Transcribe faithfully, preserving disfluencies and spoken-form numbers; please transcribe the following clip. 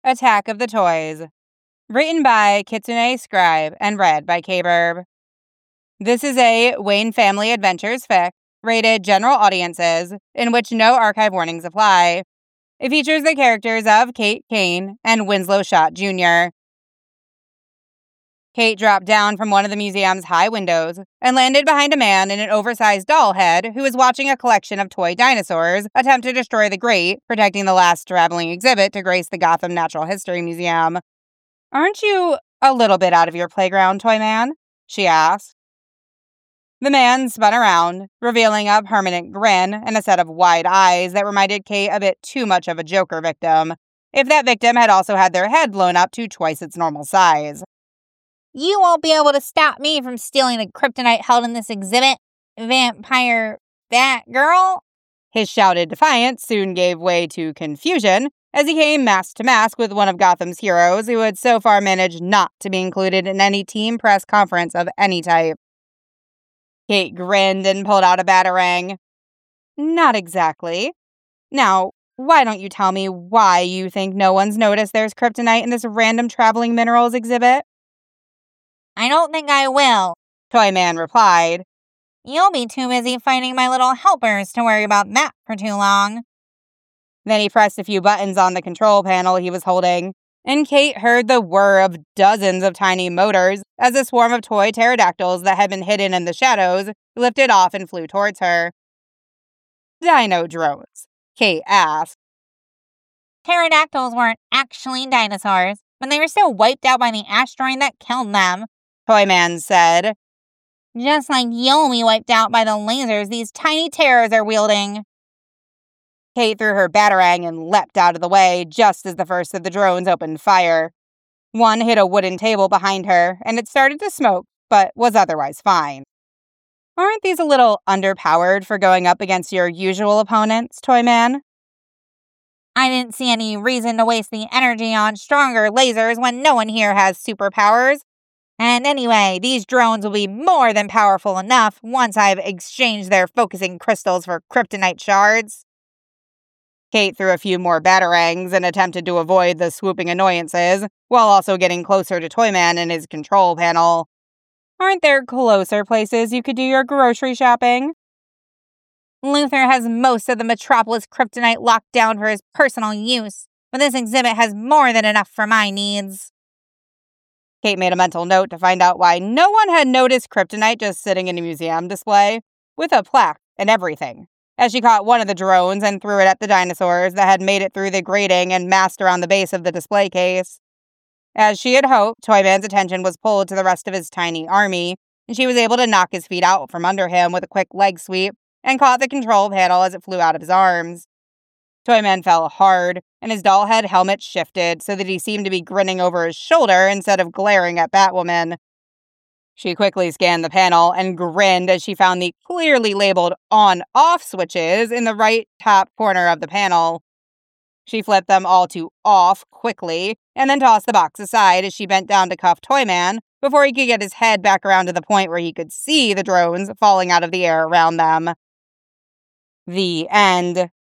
Attack of the Toys. Written by Kitsune Scribe and read by K-Burb. This is a Wayne Family Adventures fic, rated general audiences, in which no archive warnings apply. It features the characters of Kate Kane and Winslow Schott Junior Kate dropped down from one of the museum's high windows and landed behind a man in an oversized doll head who was watching a collection of toy dinosaurs attempt to destroy the grate, protecting the last traveling exhibit to grace the Gotham Natural History Museum. "Aren't you a little bit out of your playground, toy man?" she asked. The man spun around, revealing a permanent grin and a set of wide eyes that reminded Kate a bit too much of a Joker victim, if that victim had also had their head blown up to twice its normal size. "You won't be able to stop me from stealing the kryptonite held in this exhibit, vampire Batgirl." His shouted defiance soon gave way to confusion as he came mask to mask with one of Gotham's heroes who had so far managed not to be included in any team press conference of any type. Kate grinned and pulled out a batarang. "Not exactly. Now, why don't you tell me why you think no one's noticed there's kryptonite in this random traveling minerals exhibit?" "I don't think I will," Toyman replied. "You'll be too busy fighting my little helpers to worry about that for too long." Then he pressed a few buttons on the control panel he was holding, and Kate heard the whir of dozens of tiny motors as a swarm of toy pterodactyls that had been hidden in the shadows lifted off and flew towards her. "Dino drones?" Kate asked. "Pterodactyls weren't actually dinosaurs, but they were still wiped out by the asteroid that killed them," Toyman said. "Just like you'll be wiped out by the lasers these tiny terrors are wielding." Kate threw her batarang and leapt out of the way just as the first of the drones opened fire. One hit a wooden table behind her, and it started to smoke, but was otherwise fine. "Aren't these a little underpowered for going up against your usual opponents, Toyman?" "I didn't see any reason to waste the energy on stronger lasers when no one here has superpowers. And anyway, these drones will be more than powerful enough once I've exchanged their focusing crystals for kryptonite shards." Kate threw a few more batarangs and attempted to avoid the swooping annoyances, while also getting closer to Toyman and his control panel. "Aren't there closer places you could do your grocery shopping?" "Luthor has most of the Metropolis kryptonite locked down for his personal use, but this exhibit has more than enough for my needs." Kate made a mental note to find out why no one had noticed kryptonite just sitting in a museum display, with a plaque and everything, as she caught one of the drones and threw it at the dinosaurs that had made it through the grating and massed around the base of the display case. As she had hoped, Toyman's attention was pulled to the rest of his tiny army, and she was able to knock his feet out from under him with a quick leg sweep and caught the control panel as it flew out of his arms. Toyman fell hard, and his doll head helmet shifted so that he seemed to be grinning over his shoulder instead of glaring at Batwoman. She quickly scanned the panel and grinned as she found the clearly labeled on-off switches in the right top corner of the panel. She flipped them all to off quickly, and then tossed the box aside as she bent down to cuff Toyman before he could get his head back around to the point where he could see the drones falling out of the air around them. The end.